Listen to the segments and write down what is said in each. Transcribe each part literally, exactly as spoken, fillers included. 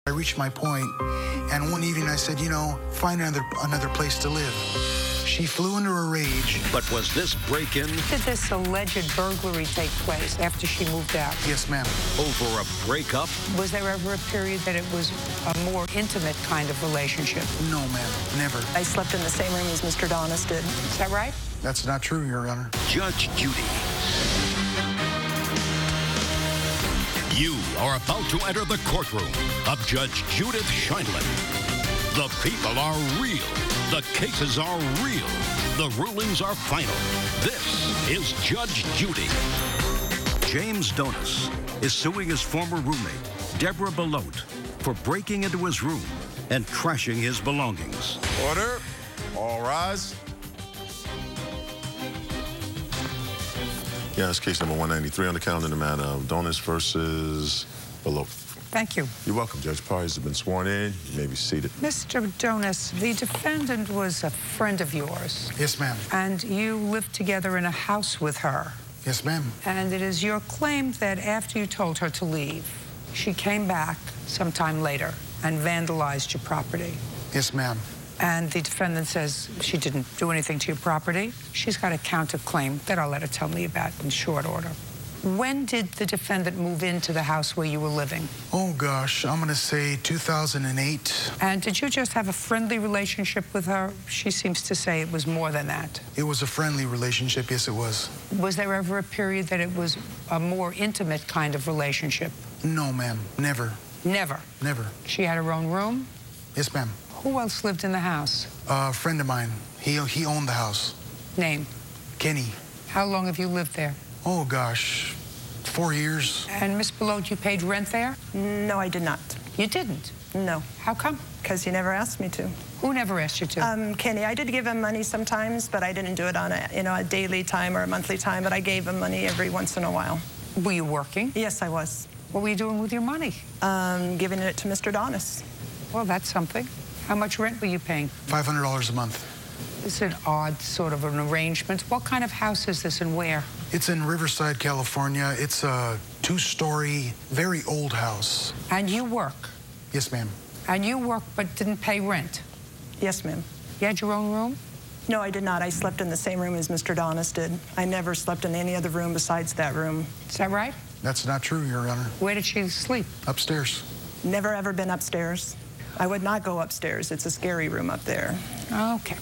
I reached my point, and one evening I said, you know, find another another place to live. She flew into a rage. But was this break-in? Did this alleged burglary take place after she moved out? Yes, ma'am. Over a breakup? Was there ever a period that it was a more intimate kind of relationship? No, ma'am, never. I slept in the same room as Mister Donis did. Is that right? That's not true, Your Honor. Judge Judy. You are about to enter the courtroom of Judge Judith Sheindlin. The people are real. The cases are real. The rulings are final. This is Judge Judy. James Donis is suing his former roommate, Deborah Belote, for breaking into his room and trashing his belongings. Order. All rise. Yeah, it's case number one ninety-three on the calendar, the matter of Donis versus Belote. Thank you. You're welcome. Judge Parties have been sworn in. You may be seated. Mister Donis, the defendant was a friend of yours. Yes, ma'am. And you lived together in a house with her. Yes, ma'am. And it is your claim that after you told her to leave, she came back sometime later and vandalized your property. Yes, ma'am. And the defendant says she didn't do anything to your property. She's got a counterclaim that I'll let her tell me about in short order. When did the defendant move into the house where you were living? Oh, gosh, I'm going to say two thousand eight. And did you just have a friendly relationship with her? She seems to say it was more than that. It was a friendly relationship, yes, it was. Was there ever a period that it was a more intimate kind of relationship? No, ma'am, never. Never? Never. She had her own room? Yes, ma'am. Who else lived in the house? Uh, a friend of mine. He, he owned the house. Name? Kenny. How long have you lived there? Oh, gosh, four years. And Miss Belote, you paid rent there? No, I did not. You didn't? No. How come? Because he never asked me to. Who never asked you to? Um, Kenny, I did give him money sometimes, but I didn't do it on a, you know, a daily time or a monthly time, but I gave him money every once in a while. Were you working? Yes, I was. What were you doing with your money? Um, giving it to Mister Donis. Well, that's something. How much rent were you paying? five hundred dollars a month. It's an odd sort of an arrangement. What kind of house is this and where? It's in Riverside, California. It's a two-story, very old house. And you work? Yes, ma'am. And you work but didn't pay rent? Yes, ma'am. You had your own room? No, I did not. I slept in the same room as Mister Donis did. I never slept in any other room besides that room. Is that right? That's not true, Your Honor. Where did she sleep? Upstairs. Never ever been upstairs. I would not go upstairs. It's a scary room up there. Okay.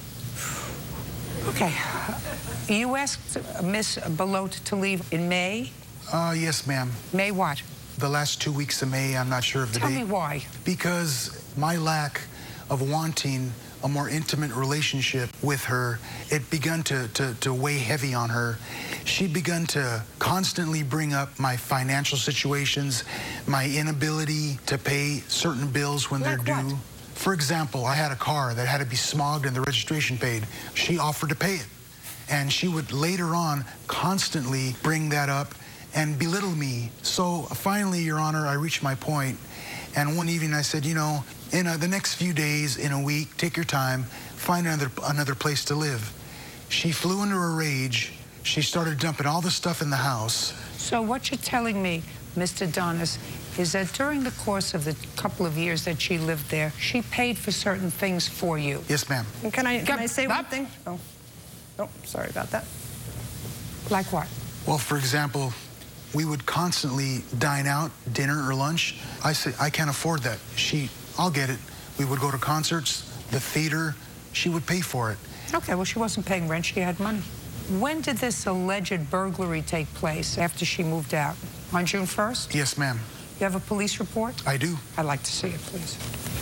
Okay. You asked Miss Belote to leave in May? Uh, yes, ma'am. May what? The last two weeks of May, I'm not sure of the Tell date. me why. Because my lack of wanting a more intimate relationship with her, it begun to, to, to weigh heavy on her. She begun to constantly bring up my financial situations, my inability to pay certain bills when Like they're what? due. For example, I had a car that had to be smogged and the registration paid. She offered to pay it. And she would later on constantly bring that up and belittle me. So finally, Your Honor, I reached my point. And one evening I said, you know, in uh, the next few days, in a week, take your time, find another, another place to live. She flew into a rage. She started dumping all the stuff in the house. So what you're telling me, Mister Donis, is that during the course of the couple of years that she lived there, she paid for certain things for you? Yes, ma'am. And Can I, can I say one That- thing? Oh. Oh, sorry about that. Like what? Well, for example, we would constantly dine out, dinner or lunch. I said, I can't afford that. She, I'll get it. We would go to concerts, the theater. She would pay for it. Okay, well, she wasn't paying rent. She had money. When did this alleged burglary take place after she moved out? On June first? Yes, ma'am. You have a police report? I do. I'd like to see it, please.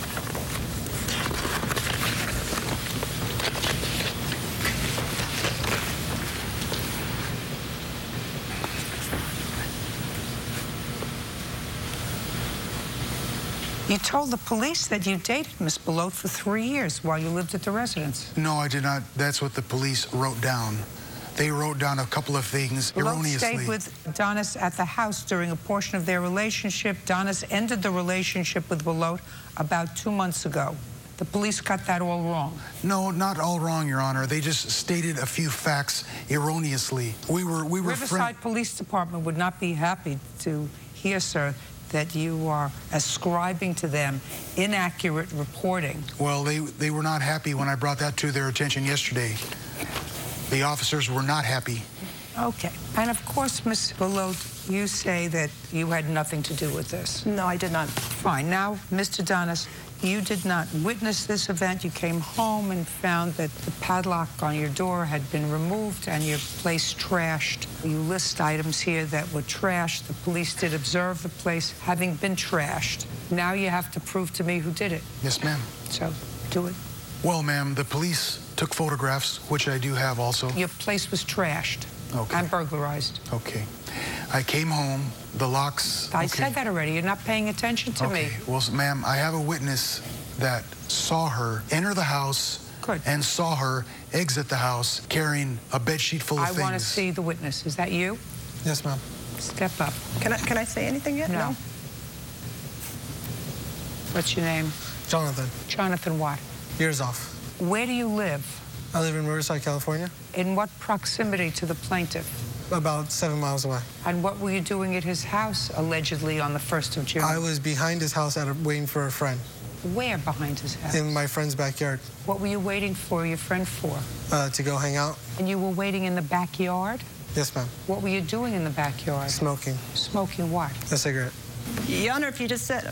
You told the police that you dated Miss Belote for three years while you lived at the residence. No, I did not. That's what the police wrote down. They wrote down a couple of things Belote erroneously. stayed with Donis at the house during a portion of their relationship. Donis ended the relationship with Belote about two months ago. The police got that all wrong. No, not all wrong, Your Honor. They just stated a few facts erroneously. We were, we were Riverside Police Department would not be happy to hear, sir, that you are ascribing to them inaccurate reporting? Well, they, they were not happy when I brought that to their attention yesterday. The officers were not happy. Okay. And of course, Miz Belote, you say that you had nothing to do with this. No, I did not. Fine. Now, Mister Donis, you did not witness this event. You came home and found that the padlock on your door had been removed and your place trashed. You list items here that were trashed. The police did observe the place having been trashed. Now you have to prove to me who did it. Yes, ma'am. So, do it. Well, ma'am, the police took photographs, which I do have also. Your place was trashed. Okay. And burglarized. Okay. I came home, the locks... I okay. said that already. You're not paying attention to okay. me. Well, ma'am, I have a witness that saw her enter the house Good. and saw her exit the house carrying a bedsheet full of I things. want to see the witness. Is that you? Yes, ma'am. Step up. Can I, can I say anything yet? No. No. What's your name? Jonathan. Jonathan what? Years off. Where do you live? I live in Riverside, California. In what proximity to the plaintiff? About seven miles away. And what were you doing at his house, allegedly, on the first of June? I was behind his house at a, waiting for a friend. Where behind his house? In my friend's backyard. What were you waiting for your friend for? Uh, to go hang out. And you were waiting in the backyard? Yes, ma'am. What were you doing in the backyard? Smoking. Smoking what? A cigarette. Your Honor, if you just said...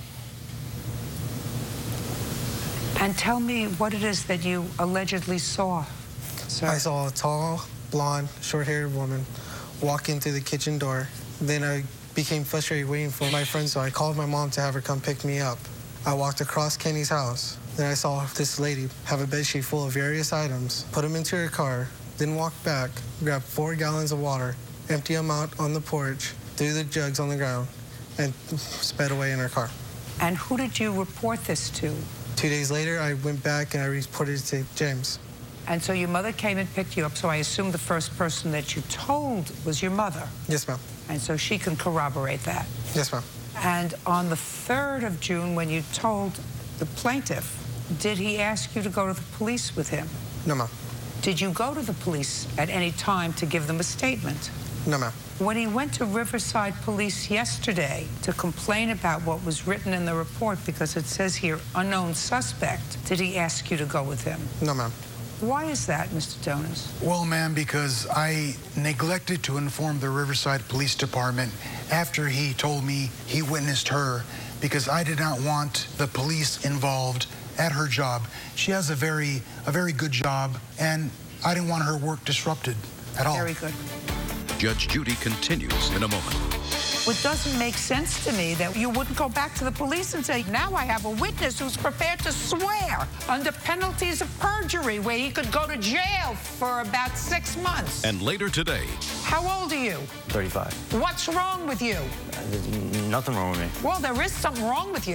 And tell me what it is that you allegedly saw, sir. I saw a tall, blonde, short-haired woman walk into the kitchen door. Then I became frustrated waiting for my friend, so I called my mom to have her come pick me up. I walked across Kenny's house. Then I saw this lady have a bedsheet full of various items, put them into her car, then walked back, grabbed four gallons of water, empty them out on the porch, threw the jugs on the ground, and sped away in her car. And who did you report this to? Two days later, I went back and I reported it to James. And so your mother came and picked you up, so I assume the first person that you told was your mother. Yes, ma'am. And so she can corroborate that. Yes, ma'am. And on the third of June, when you told the plaintiff, did he ask you to go to the police with him? No, ma'am. Did you go to the police at any time to give them a statement? No, ma'am. When he went to Riverside Police yesterday to complain about what was written in the report, because it says here, unknown suspect, did he ask you to go with him? No, ma'am. Why is that, Mister Donis? Well, ma'am, because I neglected to inform the Riverside Police Department after he told me he witnessed her, because I did not want the police involved at her job. She has a very, a very good job, and I didn't want her work disrupted at all. Very good. Judge Judy continues in a moment. It doesn't make sense to me that you wouldn't go back to the police and say, now I have a witness who's prepared to swear under penalties of perjury where he could go to jail for about six months. And later today. How old are you? thirty-five. What's wrong with you? Uh, there's nothing wrong with me. Well, there is something wrong with you.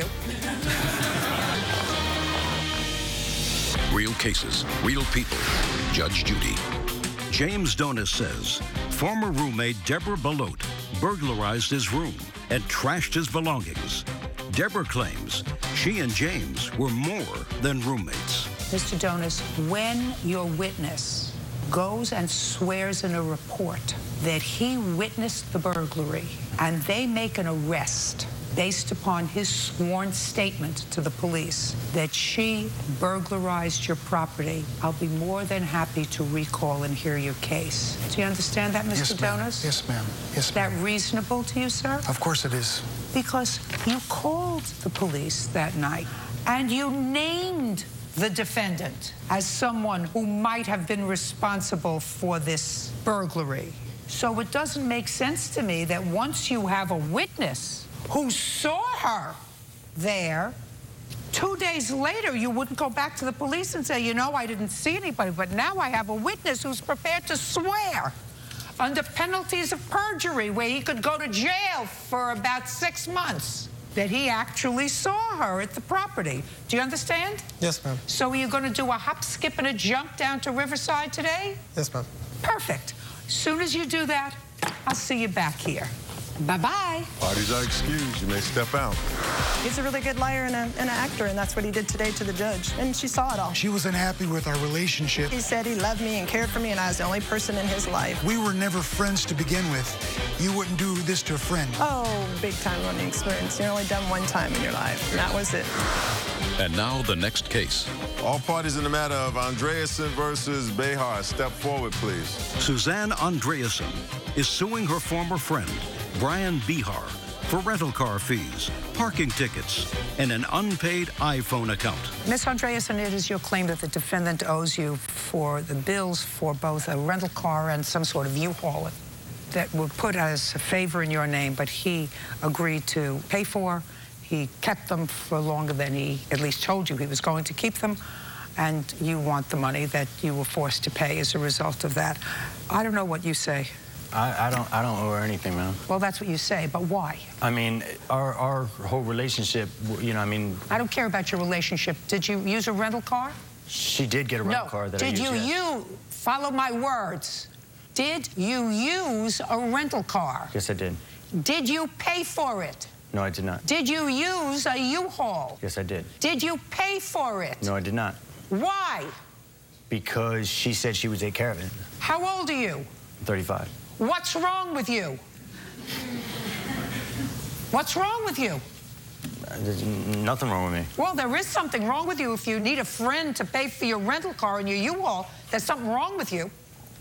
Real cases, real people. Judge Judy. James Donis says former roommate Deborah Belote burglarized his room and trashed his belongings. Deborah claims she and James were more than roommates. Mister Donis, when your witness goes and swears in a report that he witnessed the burglary and they make an arrest based upon his sworn statement to the police that she burglarized your property, I'll be more than happy to recall and hear your case. Do you understand that, Mister Yes, ma'am. Donis? Yes, ma'am. Yes, Is that ma'am. reasonable to you, sir? Of course it is. Because you called the police that night and you named the defendant as someone who might have been responsible for this burglary. So it doesn't make sense to me that once you have a witness who saw her there, two days later you wouldn't go back to the police and say, you know, I didn't see anybody, but now I have a witness who's prepared to swear under penalties of perjury where he could go to jail for about six months that he actually saw her at the property. Do you understand? Yes, ma'am. So are you going to do a hop, skip, and a jump down to Riverside today? Yes, ma'am. Perfect. As soon as you do that, I'll see you back here. Bye-bye. Parties are excused. You may step out. He's a really good liar and, a, and an actor, and that's what he did today to the judge. And she saw it all. She was unhappy with our relationship. He said he loved me and cared for me, and I was the only person in his life. We were never friends to begin with. You wouldn't do this to a friend. Oh, big time learning experience. You're only done one time in your life, and that was it. And now the next case. All parties in the matter of Andreasen versus Behar, step forward, please. Suzanne Andreasen is suing her former friend, Brian Behar, for rental car fees, parking tickets, and an unpaid iPhone account. Miss Andreasen, it is your claim that the defendant owes you for the bills for both a rental car and some sort of U-Haul that were put as a favor in your name, but he agreed to pay for. He kept them for longer than he at least told you he was going to keep them, and you want the money that you were forced to pay as a result of that. I don't know what you say. I, I don't I don't owe her anything, man. Well, that's what you say, but why? I mean, our, our whole relationship, you know, I mean... I don't care about your relationship. Did you use a rental car? She did get a rental no. car that did I used, you yes. use, follow my words, did you use a rental car? Yes, I did. Did you pay for it? No, I did not. Did you use a U-Haul? Yes, I did. Did you pay for it? No, I did not. Why? Because she said she would take care of it. How old are you? I'm thirty-five. What's wrong with you? What's wrong with you? There's nothing wrong with me. Well, there is something wrong with you. If you need a friend to pay for your rental car and your U-Haul, there's something wrong with you.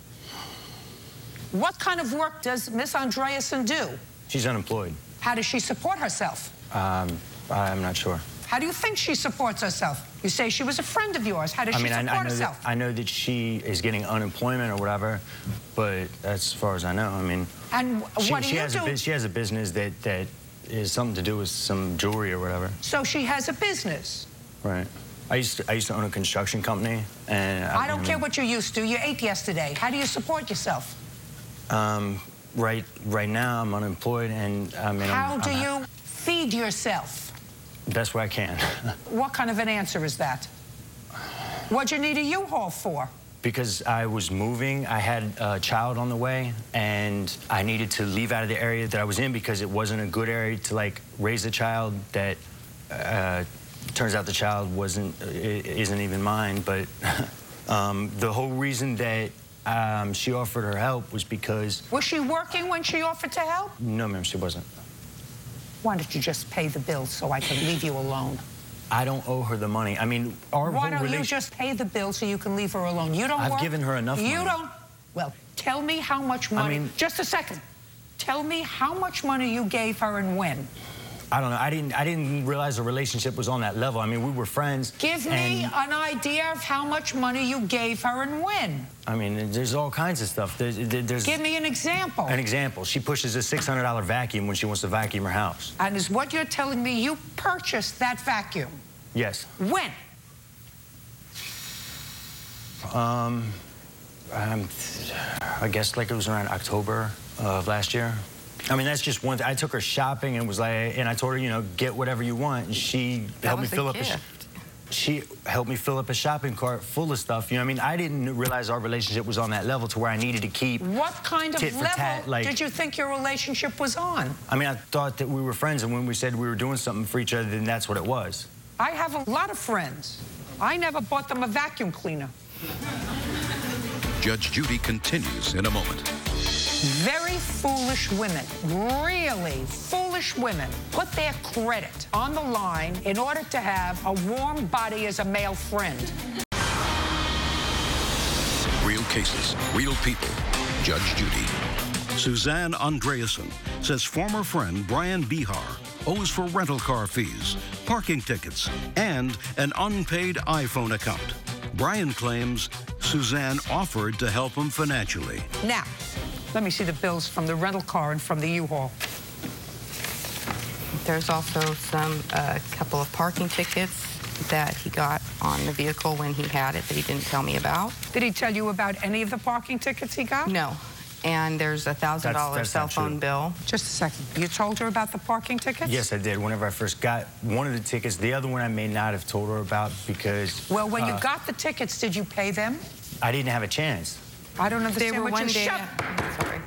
What kind of work does Miss Andreasen do? She's unemployed. How does she support herself? Um, I'm not sure. How do you think she supports herself? You say she was a friend of yours. How does I she mean, support I, I know herself? That, I know that she is getting unemployment or whatever, but that's as far as I know. I mean, and she, what do she you has do? A, she has a business that, that is something to do with some jewelry or whatever. So she has a business. Right. I used to, I used to own a construction company, and I, I don't I mean, care what you used to. You ate yesterday. How do you support yourself? Um, right, right now I'm unemployed, and I mean, how I'm, do I'm you feed yourself? Best way I can. What kind of an answer is that? What'd you need a U-Haul for? Because I was moving, I had a child on the way, and I needed to leave out of the area that I was in because it wasn't a good area to like raise a child. That uh, turns out the child wasn't, isn't even mine. But um, the whole reason that um, she offered her help was because. Was she working when she offered to help? No, ma'am, she wasn't. Why don't you just pay the bills so I can leave you alone? I don't owe her the money. I mean, our Why whole don't you relation- just pay the bill so you can leave her alone? You don't I've work. given her enough You money. don't. Well, tell me how much money. I mean, just a second. Tell me how much money you gave her and when. I don't know. I didn't. I didn't realize the relationship was on that level. I mean, we were friends. Give me an idea of how much money you gave her and when. I mean, there's all kinds of stuff. There's, there's Give me an example. An example. She pushes a six hundred dollar vacuum when she wants to vacuum her house. And is what you're telling me you purchased that vacuum? Yes. When? Um, um, I guess like it was around October of last year. I mean, that's just one thing. I took her shopping and was like, and I told her, you know, get whatever you want. And she That helped me was a fill up a, gift. she helped me fill up a shopping cart full of stuff. You know what I mean? I didn't realize our relationship was on that level to where I needed to keep What kind of tit for level tat, like, did you think your relationship was on? I mean, I thought that we were friends, and when we said we were doing something for each other, then that's what it was. I have a lot of friends. I never bought them a vacuum cleaner. Judge Judy continues in a moment. Very foolish women, really foolish women, put their credit on the line in order to have a warm body as a male friend. Real cases, real people. Judge Judy. Suzanne Andreasen says former friend Brian Behar owes for rental car fees, parking tickets, and an unpaid iPhone account. Brian claims Suzanne offered to help him financially. Now, let me see the bills from the rental car and from the U-Haul. There's also some, a uh, couple of parking tickets that he got on the vehicle when he had it that he didn't tell me about. Did he tell you about any of the parking tickets he got? No. And there's a thousand dollar That's- cell that's not phone true. bill. Just a second. You told her about the parking tickets? Yes, I did. Whenever I first got one of the tickets, the other one I may not have told her about because... Well, when uh, you got the tickets, did you pay them? I didn't have a chance. I don't understand They were what one you're day. shut- Sorry.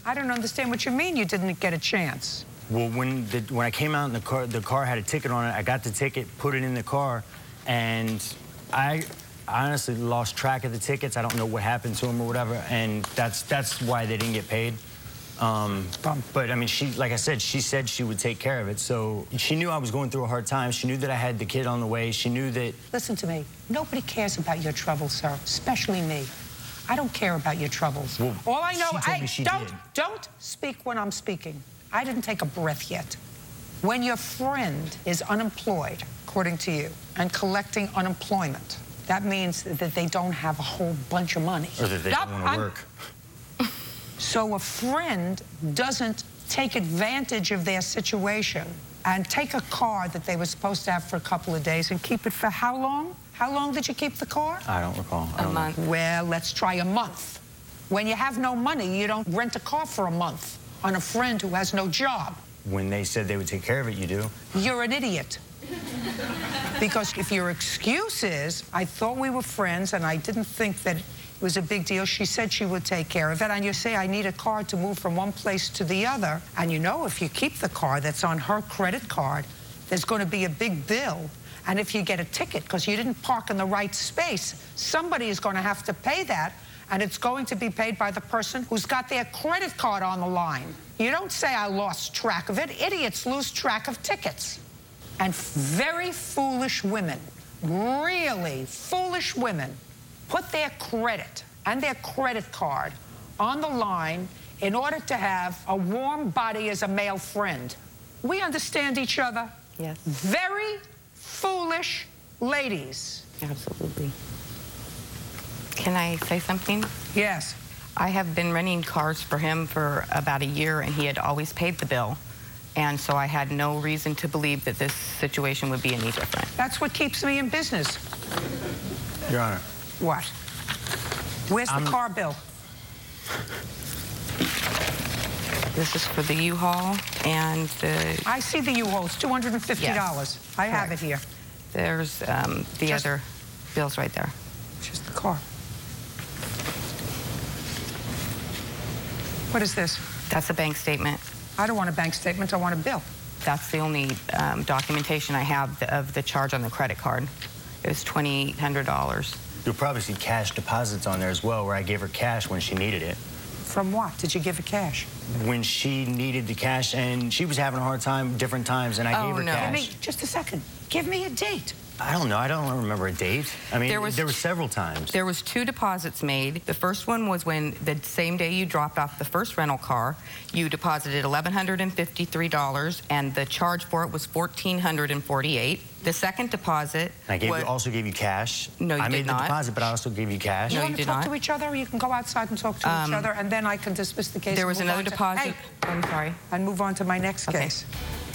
I don't understand what you mean you didn't get a chance. Well, when the, when I came out in the car, the car had a ticket on it. I got the ticket, put it in the car, and I, I honestly lost track of the tickets. I don't know what happened to them or whatever, and that's that's why they didn't get paid. Um, but I mean, she, like I said, she said she would take care of it. So she knew I was going through a hard time. She knew that I had the kid on the way. She knew that. Listen to me. Nobody cares about your troubles, sir, especially me. I don't care about your troubles. Well, all I know, she told I me she don't did. don't speak when I'm speaking. I didn't take a breath yet. When your friend is unemployed, according to you, and collecting unemployment, that means that they don't have a whole bunch of money. Or that they Stop, don't want to I'm- work. So a friend doesn't take advantage of their situation and take a car that they were supposed to have for a couple of days and keep it for how long? How long did you keep the car? I don't recall. I A don't month. know. Well, let's try a month. When you have no money, you don't rent a car for a month on a friend who has no job. When they said they would take care of it, you do. You're an idiot. Because if your excuse is, I thought we were friends and I didn't think that it was a big deal, she said she would take care of it, and you say, I need a car to move from one place to the other, and you know if you keep the car that's on her credit card, there's going to be a big bill. And if you get a ticket because you didn't park in the right space, somebody is going to have to pay that, and it's going to be paid by the person who's got their credit card on the line. You don't say I lost track of it. Idiots lose track of tickets. And very foolish women, really foolish women, put their credit and their credit card on the line in order to have a warm body as a male friend. We understand each other? Yes. Very foolish ladies. Absolutely. Can I say something? Yes. I have been renting cars for him for about a year, and he had always paid the bill. And so I had no reason to believe that this situation would be any different. That's what keeps me in business. Your Honor. What? Where's the I'm- car bill? This is for the U-Haul and the, I see the U-Haul. It's two hundred fifty dollars. Yes, I have it correct. here. there's um, the Just- other bills right there. Just the car. What is this? That's a bank statement. I don't want a bank statement. I want a bill. That's the only um, documentation I have of the charge on the credit card. It was twenty-eight hundred dollars. You'll probably see cash deposits on there as well, where I gave her cash when she needed it. From what? Did you give her cash? When she needed the cash, and she was having a hard time different times, and I Oh, gave her no. Give cash. me, just a second. Give me a date. I don't know. I don't remember a date. I mean, There there, was- were several times. There was two deposits made. The first one was when the same day you dropped off the first rental car, you deposited one thousand one hundred fifty-three dollars, and the charge for it was one thousand four hundred forty-eight dollars. The second deposit I gave was, you, also gave you cash. No, you I made did the not. deposit, but I also gave you cash. You No, want you to did talk not. to each other, or you can go outside and talk to Um, each other, and then I can dismiss the case. there and was move another on to- deposit. Hey, I'm sorry. and move on to my next Okay. case.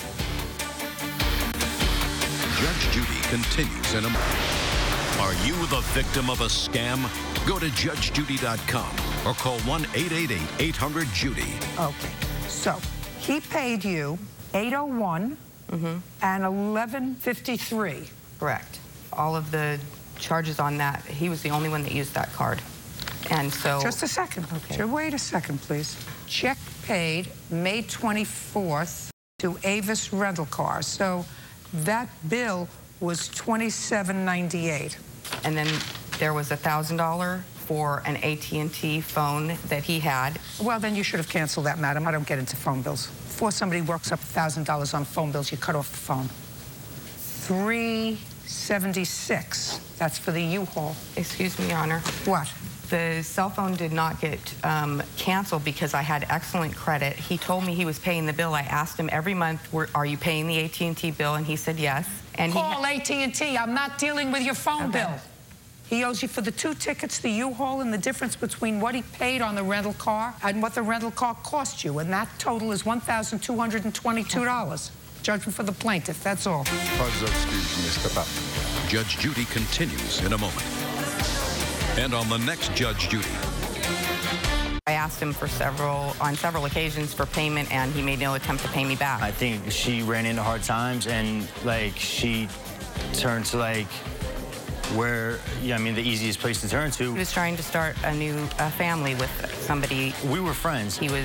Judge Judy continues in a moment. Are you the victim of a scam? Go to judge judy dot com or call one eight eight eight, eight hundred, Judy. Okay. So he paid you eight oh one and eleven fifty-three. Correct. All of the charges on that, he was the only one that used that card. And so... Just a second. Okay. Ju- Wait a second, please. Check paid May twenty-fourth to Avis Rental Car. So that bill was twenty-seven ninety-eight. And then there was a one thousand dollars for an A T and T phone that he had. Well, then you should have canceled that, madam. I don't get into phone bills. Before somebody works up one thousand dollars on phone bills, you cut off the phone. three seventy-six. That's for the U-Haul. Excuse me, Your Honor. What? The cell phone did not get um, canceled because I had excellent credit. He told me he was paying the bill. I asked him every month, "Were- are you paying the A T and T bill? And he said yes. And he Call A T and T. I'm not dealing with your phone Okay. bill. He owes you for the two tickets, the U-Haul, and the difference between what he paid on the rental car and what the rental car cost you. And that total is one thousand two hundred twenty-two dollars. Judgment for the plaintiff, that's all. Pardon, excuse me, step out. Judge Judy continues in a moment. And on the next Judge Judy. I asked him for several, on several occasions for payment, and he made no attempt to pay me back. I think she ran into hard times, and like she turned to like where, yeah, I mean, the easiest place to turn He to. was trying to start a new uh, family with somebody. We were friends. He was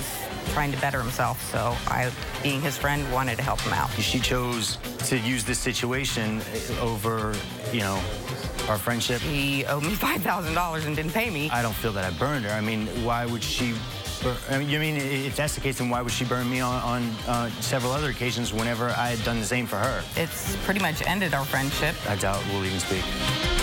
trying to better himself. So I, being his friend, wanted to help him out. She chose to use this situation over, you know, our friendship. He owed me five thousand dollars and didn't pay me. I don't feel that I burned her. I mean, why would she... I mean, you mean if that's the case, then why would she burn me on, on uh, several other occasions whenever I had done the same for her? It's pretty much ended our friendship. I doubt we'll even speak.